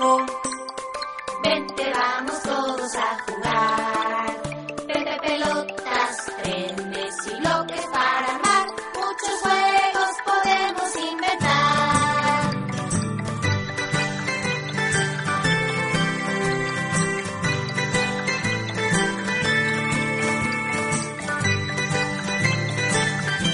trabajo. Vente, vamos todos a jugar. Vente, pelotas, tren.